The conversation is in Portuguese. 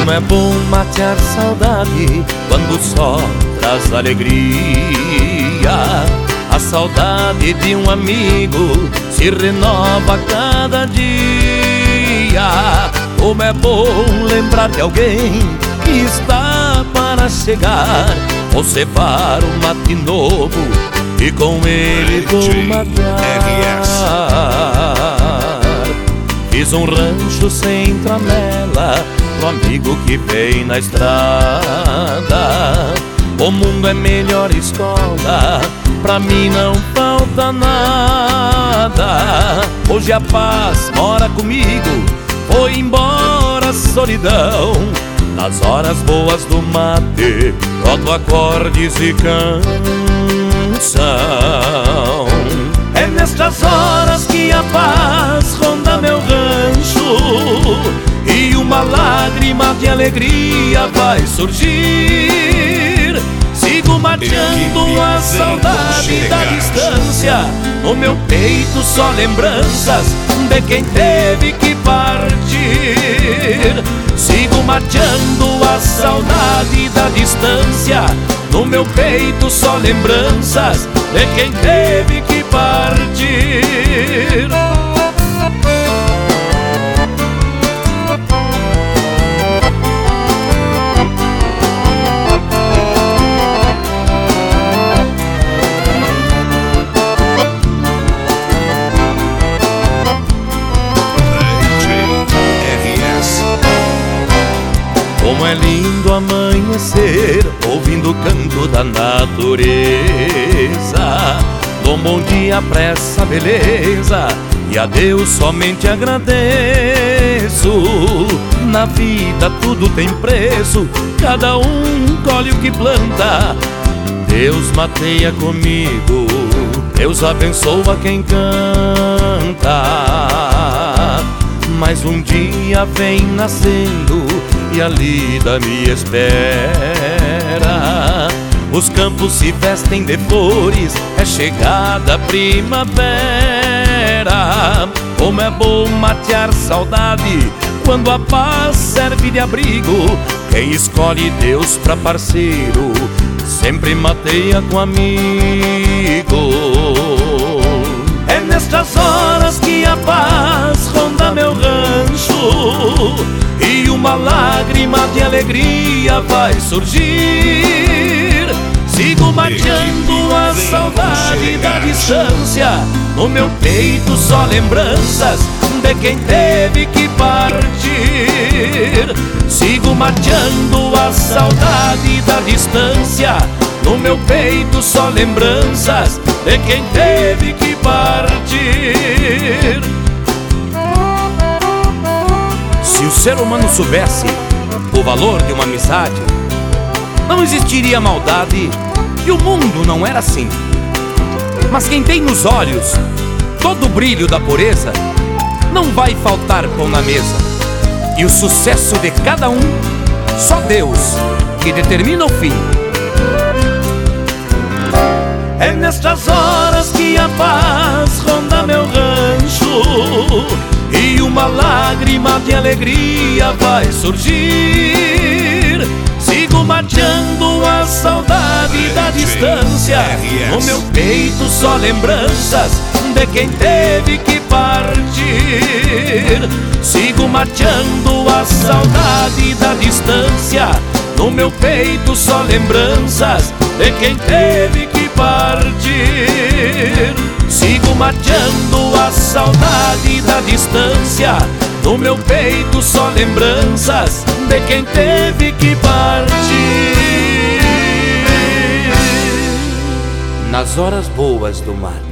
Como é bom matear saudade quando o sol traz alegria. A saudade de um amigo se renova a cada dia. Como é bom lembrar de alguém que está para chegar. Vou cevar um mate novo e com ele vou matear. Fiz um rancho sem tramela pro amigo que vem na estrada. O mundo é melhor escola, pra mim não falta nada. Hoje a paz mora comigo, foi embora a solidão. Nas horas boas do mate, broto acordes e canção. É nestas horas que a paz ronda meu rancho e uma lágrima de alegria vai surgir. Sigo mateando a saudade da distância. No meu peito só lembranças de quem teve que partir. Sigo mateando a saudade da distância. No meu peito só lembranças de quem teve que partir. Como é lindo amanhecer ouvindo o canto da natureza. Dou um bom dia pra essa beleza e a Deus somente agradeço. Na vida tudo tem preço, cada um colhe o que planta. Deus mateia comigo, Deus abençoa quem canta. Mas um dia vem nascendo e a lida me espera. Os campos se vestem de flores, é chegada a primavera. Como é bom matear saudade quando a paz serve de abrigo. Quem escolhe Deus pra parceiro sempre mateia com amigo. É nestas horas que a paz ronda meu rancho e uma lágrima de alegria vai surgir. Sigo mateando a saudade da distância. No meu peito só lembranças de quem teve que partir. Sigo mateando a saudade da distância. No meu peito só lembranças de quem teve que partir. Se o ser humano soubesse o valor de uma amizade, não existiria maldade e o mundo não era assim. Mas quem tem nos olhos todo o brilho da pureza, não vai faltar pão na mesa. E o sucesso de cada um, só Deus que determina o fim. É nestas horas que a paz ronda meu rancho e uma lágrima de alegria vai surgir. Sigo mateando a saudade da distância. No meu peito só lembranças de quem teve que partir. Sigo mateando a saudade da distância. No meu peito só lembranças de quem teve que partir. Sigo mateando a saudade da distância. No meu peito só lembranças de quem teve que partir. Nas horas boas do mate,